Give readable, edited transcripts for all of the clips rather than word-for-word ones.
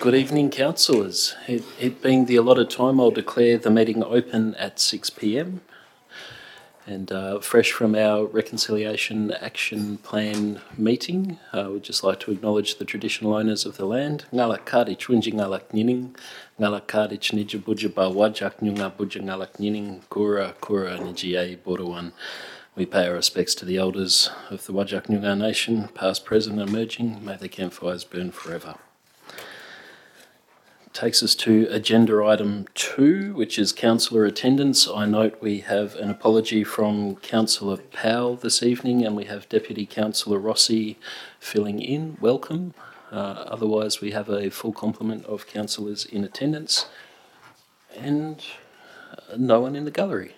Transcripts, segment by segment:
Good evening, councillors. It being the allotted time, I'll declare the meeting open at 6 p.m. And fresh from our Reconciliation Action Plan meeting, we'd just like to acknowledge the traditional owners of the land. Ngalak Kardich Winji Ngalak Nining, Ngalak Kardich Nija Buja Ba Wajak Nyunga Buja Ngalak Nining, Kura Niji Borawan. We pay our respects to the elders of the Wajak Nyunga Nation, past, present and emerging. May their campfires burn forever. Takes us to agenda item 2, which is councillor attendance. I note we have an apology from Councillor Powell this evening, and we have Deputy Councillor Rossi filling in. Welcome. Otherwise, we have a full complement of councillors in attendance and no one in the gallery.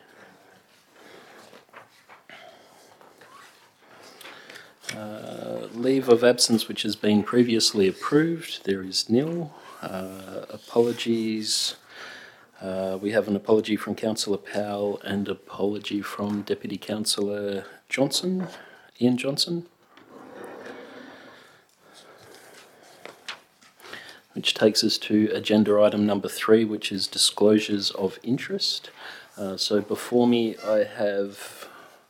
Leave of absence, which has been previously approved. There is nil. Apologies. We have an apology from Councillor Powell and apology from Deputy Councillor Johnson, Ian Johnson. Which takes us to agenda item number 3, which is disclosures of interest. So before me I have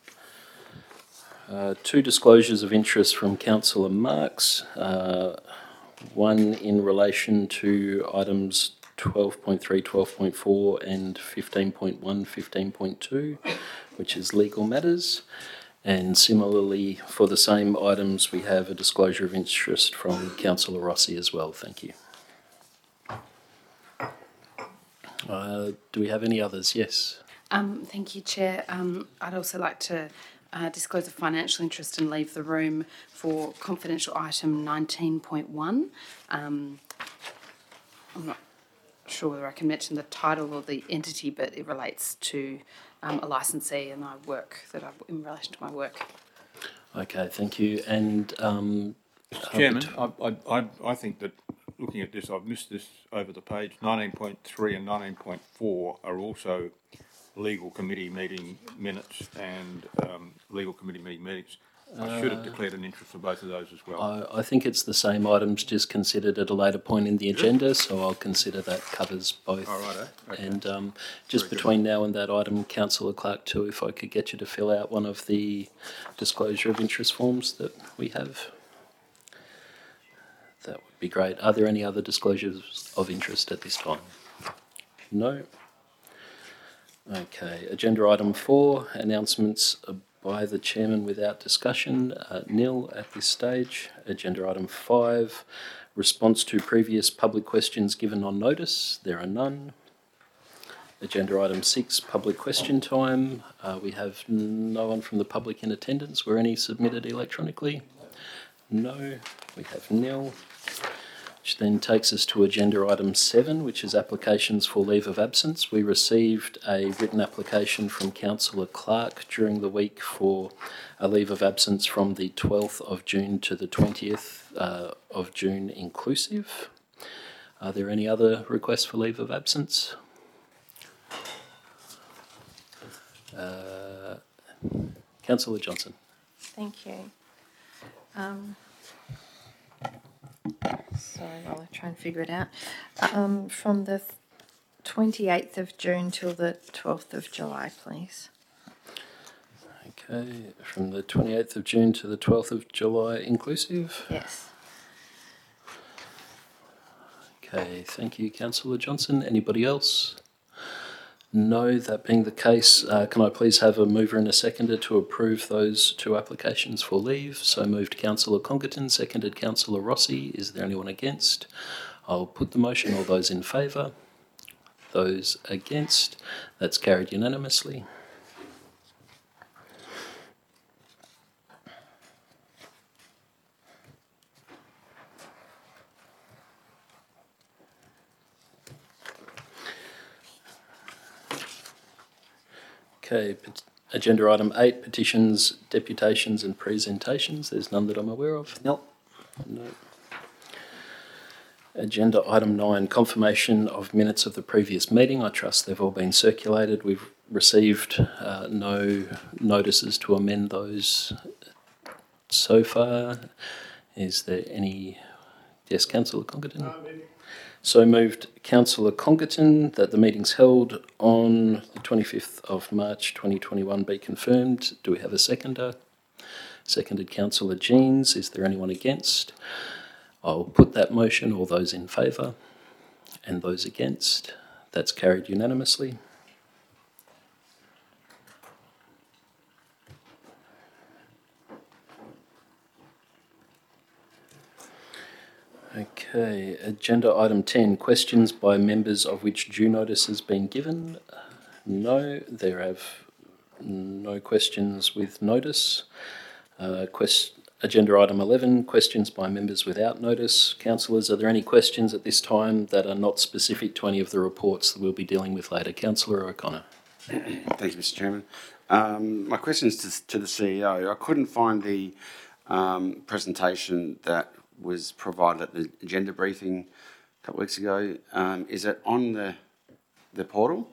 2 disclosures of interest from Councillor Marks. One in relation to items 12.3, 12.4 and 15.1, 15.2, which is legal matters. And similarly, for the same items, we have a disclosure of interest from Councillor Rossi as well. Thank you. Do we have any others? Yes. Thank you, Chair. I'd also like to disclose a financial interest and leave the room for confidential item 19.1. I'm not sure whether I can mention the title or the entity, but it relates to a licensee and in relation to my work. Okay, thank you. And Mr. Chairman, I think that looking at this, I've missed this over the page. 19.3 and 19.4 are also legal committee meeting minutes and legal committee meeting minutes. I should have declared an interest for both of those as well. I think it's the same items, just considered at a later point in the agenda, so I'll consider that covers both. All right, okay. And just between now and that item, Councillor Clark too, if I could get you to fill out one of the disclosure of interest forms that we have, that would be great. Are there any other disclosures of interest at this time? No? Okay, agenda item 4, announcements by the chairman without discussion, nil at this stage. Agenda item 5, response to previous public questions given on notice, there are none. Agenda item 6, public question time. We have no one from the public in attendance. Were any submitted electronically? No, we have nil. Which then takes us to agenda item 7, which is applications for leave of absence. We received a written application from Councillor Clark during the week for a leave of absence from the 12th of June to the 20th of June inclusive. Are there any other requests for leave of absence? Councillor Johnson. Thank you. Sorry, I'll try and figure it out. From the 28th of June till the 12th of July, please. Okay, from the 28th of June to the 12th of July inclusive? Yes. Okay, thank you, Councillor Johnson. Anybody else? No, that being the case, can I please have a mover and a seconder to approve those 2 applications for leave? So moved Councillor Congerton, seconded Councillor Rossi. Is there anyone against? I'll put the motion. All those in favour? Those against? That's carried unanimously. Okay, agenda item 8, petitions, deputations and presentations. There's none that I'm aware of. No. Agenda item 9, confirmation of minutes of the previous meeting. I trust they've all been circulated. We've received no notices to amend those so far. Is there any Yes, Councillor Congerton. So moved, Councillor Congerton, that the meetings held on the 25th of March 2021 be confirmed. Do we have a seconder? Seconded, Councillor Jeans. Is there anyone against? I'll put that motion. All those in favour and those against? That's carried unanimously. Okay, agenda item 10, questions by members of which due notice has been given. No, there have no questions with notice. Agenda item 11, questions by members without notice. Councillors, are there any questions at this time that are not specific to any of the reports that we'll be dealing with later? Councillor O'Connor. Thank you, Mr. Chairman. My question is to the CEO. I couldn't find the presentation that was provided at the agenda briefing a couple of weeks ago. Is it on the portal?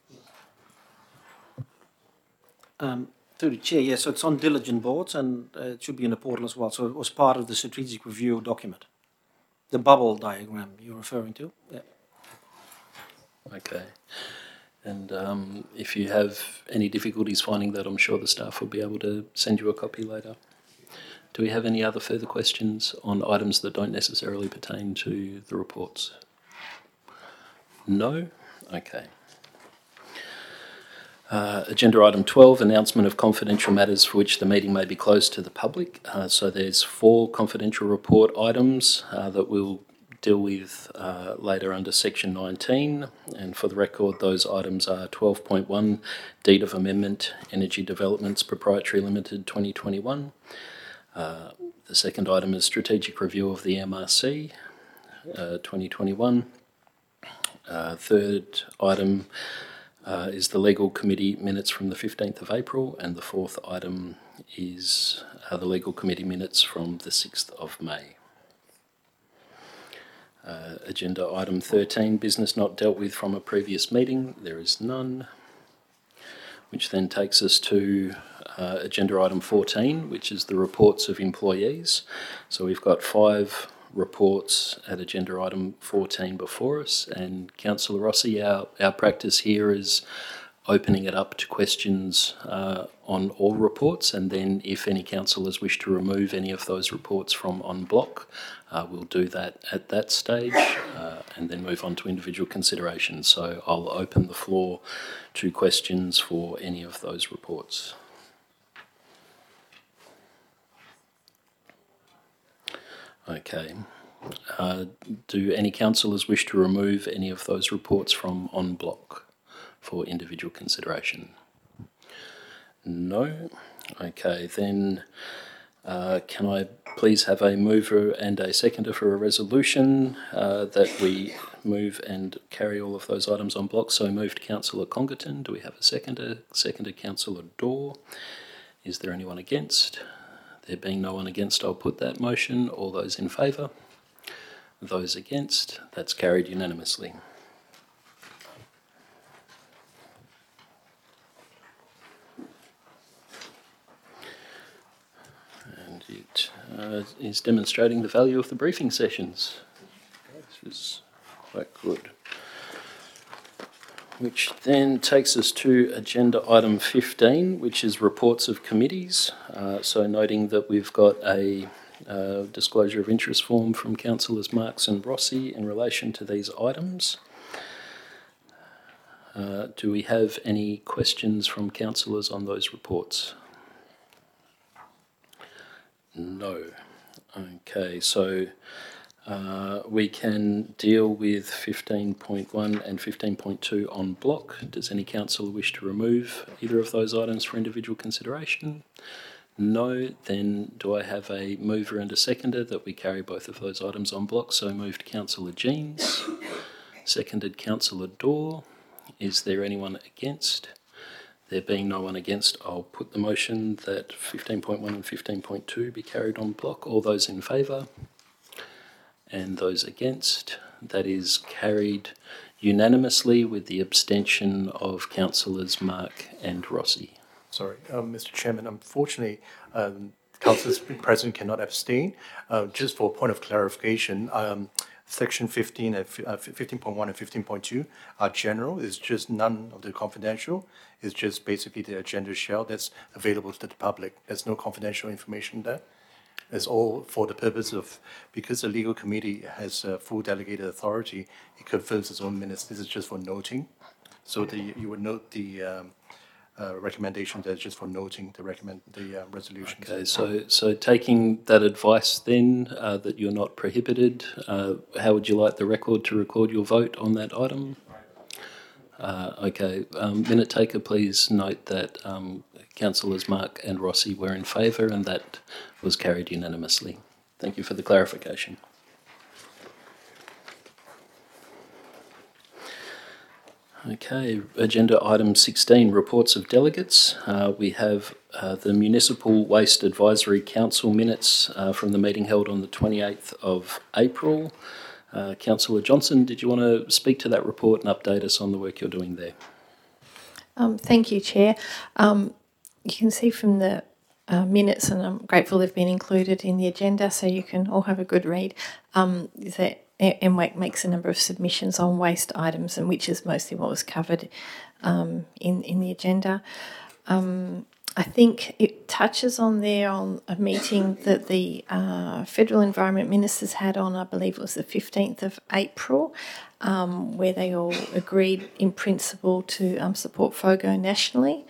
Through the chair, yes. So it's on diligent boards and it should be in the portal as well. So it was part of the strategic review document. The bubble diagram you're referring to. Yeah. Okay. And if you have any difficulties finding that, I'm sure the staff will be able to send you a copy later. Do we have any other further questions on items that don't necessarily pertain to the reports? No? Okay. Agenda item 12, announcement of confidential matters for which the meeting may be closed to the public. So there's 4 confidential report items that we'll deal with later under section 19. And for the record, those items are 12.1, Deed of Amendment, Energy Developments Proprietary Limited 2021. The second item is strategic review of the MRC 2021. Third item is the legal committee minutes from the 15th of April, and the fourth item is the legal committee minutes from the 6th of May. Agenda item 13, business not dealt with from a previous meeting. There is none, which then takes us to agenda item 14, which is the reports of employees. So we've got 5 reports at agenda item 14 before us, and Councillor Rossi, our practice here is opening it up to questions on all reports, and then if any councillors wish to remove any of those reports from en bloc, we'll do that at that stage and then move on to individual consideration. So I'll open the floor to questions for any of those reports. Okay. Do any councillors wish to remove any of those reports from en bloc for individual consideration? No? Okay, then can I please have a mover and a seconder for a resolution that we move and carry all of those items en bloc? So moved, Councillor Congerton. Do we have a seconder? Seconded, Councillor Dorr. Is there anyone against? There being no one against, I'll put that motion. All those in favour? Those against? That's carried unanimously. And it is demonstrating the value of the briefing sessions. This is quite good. Which then takes us to agenda item 15, which is reports of committees. So noting that we've got a disclosure of interest form from Councillors Marks and Rossi in relation to these items. Do we have any questions from councillors on those reports? No. Okay, so we can deal with 15.1 and 15.2 en bloc. Does any councillor wish to remove either of those items for individual consideration? No. Then do I have a mover and a seconder that we carry both of those items en bloc? So moved, Councillor Jeans. Seconded, Councillor Dorr. Is there anyone against? There being no one against, I'll put the motion that 15.1 and 15.2 be carried en bloc. All those in favour? And those against? That is carried unanimously with the abstention of Councillors Mark and Rossi. Sorry, Mr. Chairman, unfortunately, councillors present cannot abstain. Just for a point of clarification, Section 15 and 15.1 and 15.2 are general. It's just none of the confidential. It's just basically the agenda shell that's available to the public. There's no confidential information there. It's all for the purpose of, because the legal committee has full delegated authority, it confirms its own minutes. This is just for noting. So you would note the recommendation that's just for noting the resolution. Okay, so taking that advice then, that you're not prohibited, how would you like the record to record your vote on that item? Okay, minute taker, please note that Councillors Mark and Rossi were in favour and that was carried unanimously. Thank you for the clarification. Okay, agenda item 16, reports of delegates. We have the Municipal Waste Advisory Council minutes from the meeting held on the 28th of April. Councillor Johnson, did you want to speak to that report and update us on the work you're doing there? Thank you, Chair. You can see from the minutes, and I'm grateful they've been included in the agenda so you can all have a good read, that MWAC makes a number of submissions on waste items, and which is mostly what was covered in the agenda. I think it touches on there on a meeting that the Federal Environment Ministers had on, I believe it was the 15th of April, where they all agreed in principle to support FOGO nationally.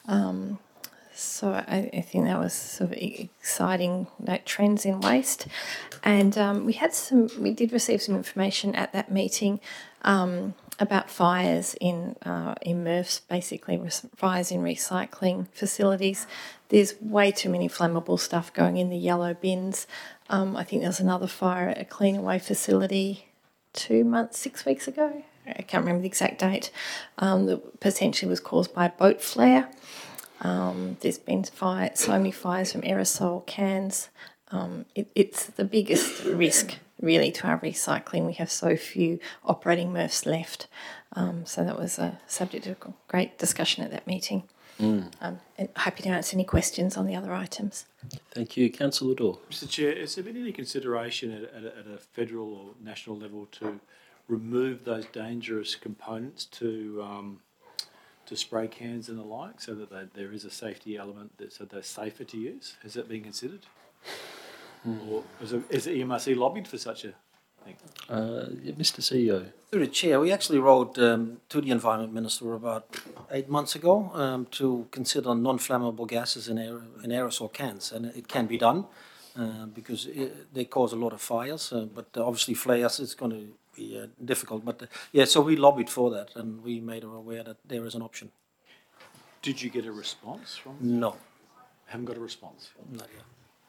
So I think that was sort of exciting, trends in waste. And we did receive some information at that meeting about fires in MRFs, basically fires in recycling facilities. There's way too many flammable stuff going in the yellow bins. I think there was another fire at a Cleanaway facility 6 weeks ago. I can't remember the exact date. That potentially was caused by a boat flare. There's been so many fires from aerosol cans. It's the biggest risk, really, to our recycling. We have so few operating MRFs left. So that was a subject of great discussion at that meeting. And happy to answer any questions on the other items. Thank you. Councillor Dore. Mr Chair, has there been any consideration at a federal or national level to remove those dangerous components to spray cans and the like, so that there is a safety element, so they're safer to use? Has that been considered? Or is the EMRC lobbied for such a thing? Mr CEO. Through the Chair, we actually wrote to the Environment Minister about 8 months ago to consider non-flammable gases in aerosol cans, and it can be done because they cause a lot of fires, but obviously flares is going to be difficult. But so we lobbied for that, and we made her aware that there is an option. Did you get a response from? No. Haven't got a response? Not yet.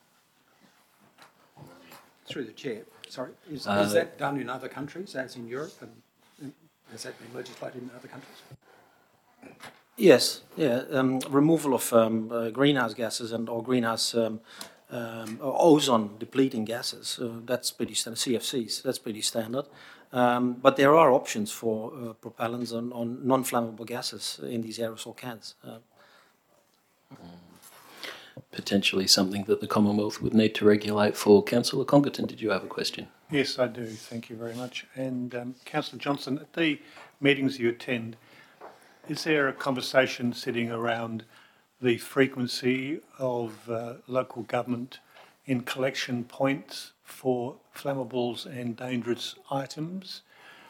Through the Chair, sorry, is that done in other countries, as in Europe, and has that been legislated in other countries? Yes, removal of greenhouse gases or greenhouse ozone depleting gases, that's pretty standard. CFCs, that's pretty standard. But there are options for propellants on non-flammable gases in these aerosol cans. Potentially something that the Commonwealth would need to regulate for. Councillor Congerton, did you have a question? Yes, I do. Thank you very much. And Councillor Johnson, at the meetings you attend, is there a conversation sitting around the frequency of local government in collection points for flammables and dangerous items?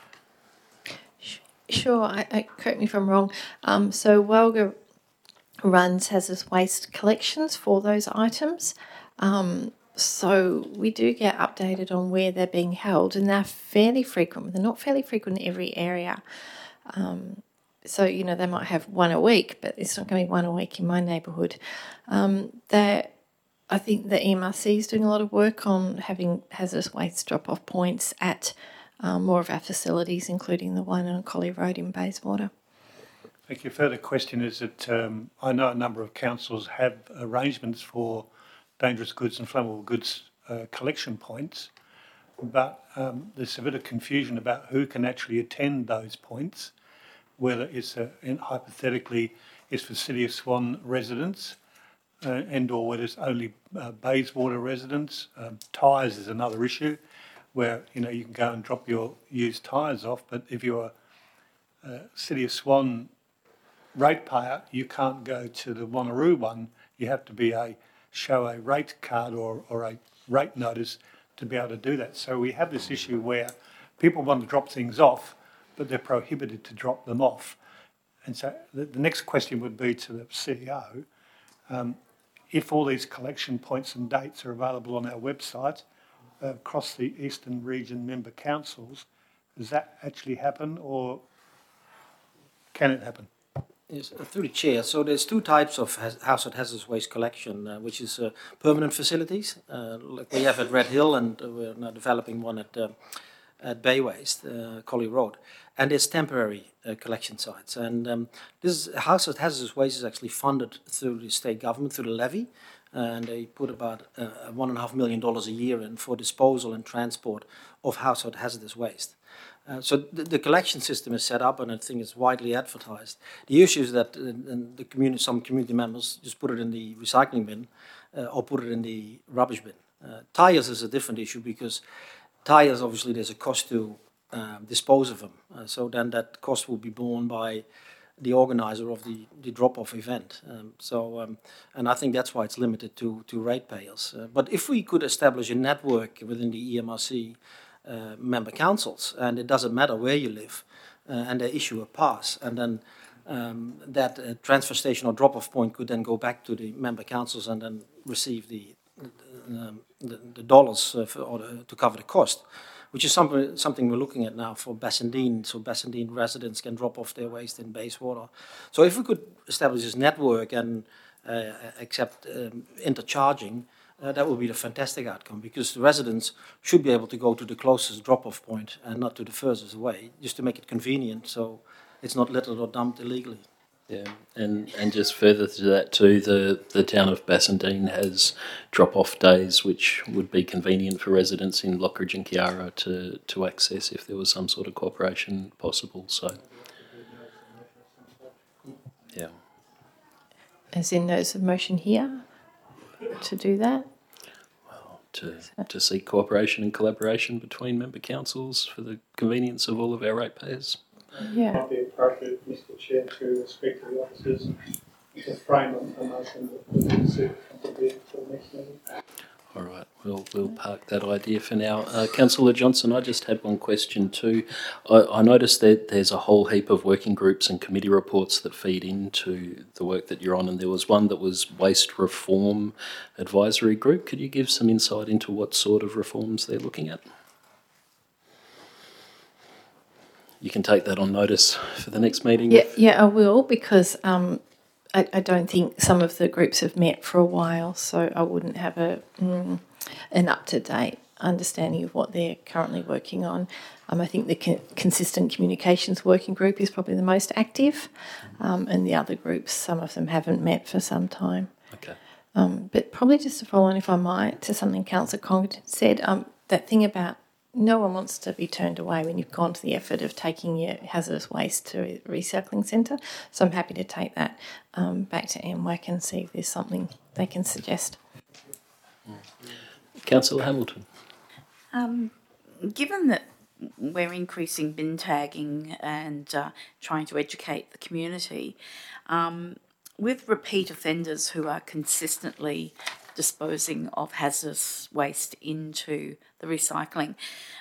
Sure, correct me if I'm wrong. So Walga runs hazardous waste collections for those items. So we do get updated on where they're being held, and they're fairly frequent. They're not fairly frequent in every area. So, they might have one a week, but it's not going to be one a week in my neighbourhood. I think the EMRC is doing a lot of work on having hazardous waste drop-off points at more of our facilities, including the one on Collie Road in Bayswater. Thank you. Further question is that I know a number of councils have arrangements for dangerous goods and flammable goods collection points, but there's a bit of confusion about who can actually attend those points, whether it's hypothetically it's for City of Swan residents and/or whether it's only Bayswater residents. Tyres is another issue, where you can go and drop your used tyres off, but if you're a City of Swan ratepayer, you can't go to the Wanneroo one. You have to show a rate card or a rate notice to be able to do that. So we have this issue where people want to drop things off, but they're prohibited to drop them off. And so the next question would be to the CEO, if all these collection points and dates are available on our website across the Eastern Region member councils, does that actually happen, or can it happen? Yes, through the chair. So there's two types of household hazardous waste collection, which is permanent facilities, like we have at Red Hill, and we're now developing one at Bay Waste, Collie Road. And there's temporary collection sites. And this household hazardous waste is actually funded through the state government, through the levy, and they put about $1.5 million a year in for disposal and transport of household hazardous waste. So the collection system is set up, and I think it's widely advertised. The issue is that some community members just put it in the recycling bin or put it in the rubbish bin. Tires is a different issue, because tires, obviously, there's a cost to dispose of them. So then that cost will be borne by the organizer of the drop-off event. And I think that's why it's limited to ratepayers. But if we could establish a network within the EMRC member councils, and it doesn't matter where you live, and they issue a pass, and then that transfer station or drop-off point could then go back to the member councils and then receive the dollars to cover the cost, which is something we're looking at now for Bassendean, so Bassendean residents can drop off their waste in Bayswater. So if we could establish this network and accept intercharging, that would be a fantastic outcome, because the residents should be able to go to the closest drop-off point and not to the furthest away, just to make it convenient so it's not littered or dumped illegally. Yeah, and just further to that too, the town of Bassendean has drop-off days which would be convenient for residents in Lockridge and Kiara to access if there was some sort of cooperation possible. So, yeah. As in there's a motion here to do that? Well, to seek cooperation and collaboration between member councils for the convenience of all of our ratepayers. Yeah. It might be appropriate, Mr. Chair, to speak to the officers to frame a motion that we can see for the next meeting. All right, we'll park that idea for now. Councillor Johnson, I just had one question too. I noticed that there's a whole heap of working groups and committee reports that feed into the work that you're on, and there was one that was Waste Reform Advisory Group. Could you give some insight into what sort of reforms they're looking at? You can take that on notice for the next meeting. Yeah, I will, because I don't think some of the groups have met for a while, so I wouldn't have an up-to-date understanding of what they're currently working on. I think the Consistent Communications Working Group is probably the most active, and the other groups, some of them haven't met for some time. Okay. But probably just to follow on, if I might, to something Councillor Congdon said, that thing about no one wants to be turned away when you've gone to the effort of taking your hazardous waste to a recycling centre. So I'm happy to take that back to MWAC and see if there's something they can suggest. Councillor Hamilton. Given that we're increasing bin tagging and trying to educate the community, with repeat offenders who are consistently disposing of hazardous waste into the recycling,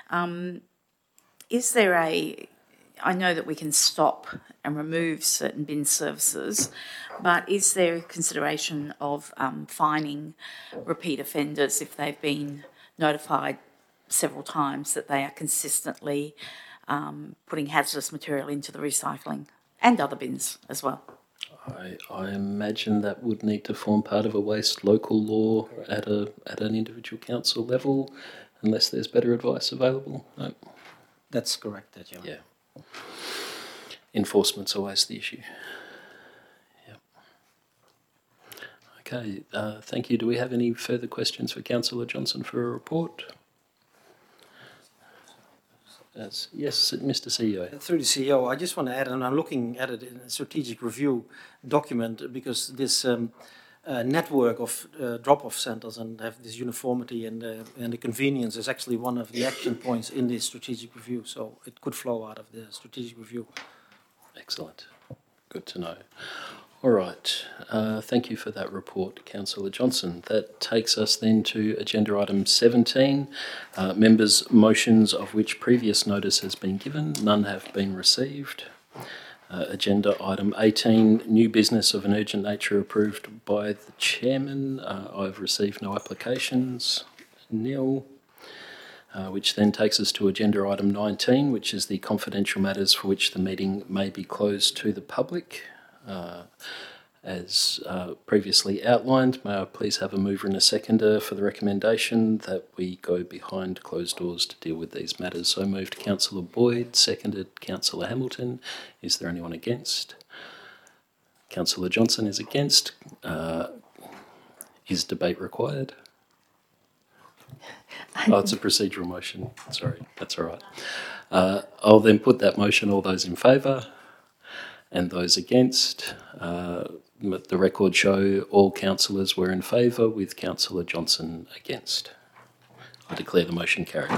is there I know that we can stop and remove certain bin services, but is there a consideration of fining repeat offenders if they've been notified several times that they are consistently putting hazardous material into the recycling and other bins as well? I imagine that would need to form part of a waste local law at an individual council level, unless there's better advice available. No. That's correct, Chairman. Yeah. Enforcement's always the issue. Yeah. Okay, thank you. Do we have any further questions for Councillor Johnson for a report? Yes, Mr. CEO. Through the CEO, I just want to add, and I'm looking at it in a strategic review document, because this network of drop-off centres and have this uniformity and the convenience is actually one of the action points in this strategic review. So it could flow out of the strategic review. Excellent. Good to know. All right. Thank you for that report, Councillor Johnson. That takes us then to agenda item 17. Members' motions of which previous notice has been given. None have been received. Agenda item 18, new business of an urgent nature approved by the chairman. I've received no applications. Nil. Which then takes us to agenda item 19, which is the confidential matters for which the meeting may be closed to the public. As previously outlined, may I please have a mover and a seconder for the recommendation that we go behind closed doors to deal with these matters. So moved Councillor Boyd, seconded Councillor Hamilton. Is there anyone against? Councillor Johnson is against. Is debate required? Oh, it's a procedural motion. Sorry, that's all right. I'll then put that motion. All those in favour? And those against, the record show all councillors were in favour with Councillor Johnson against. I declare the motion carried.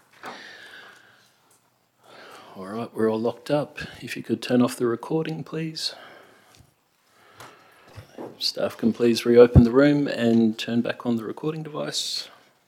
All right, we're all locked up. If you could turn off the recording, please. Staff can please reopen the room and turn back on the recording device.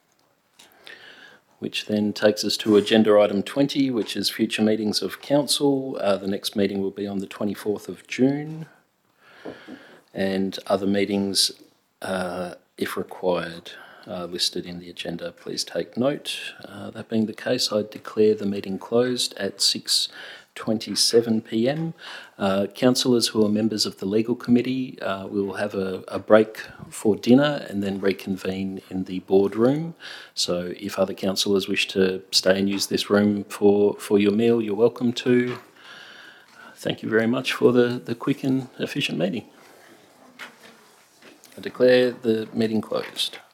Which then takes us to agenda item 20, which is future meetings of council. The next meeting will be on the 24th of June. And other meetings, if required, are listed in the agenda. Please take note. That being the case, I declare the meeting closed at 6:27 p.m. Councillors who are members of the Legal Committee will have a break for dinner and then reconvene in the boardroom. So if other councillors wish to stay and use this room for your meal, you're welcome to. Thank you very much for the quick and efficient meeting. I declare the meeting closed.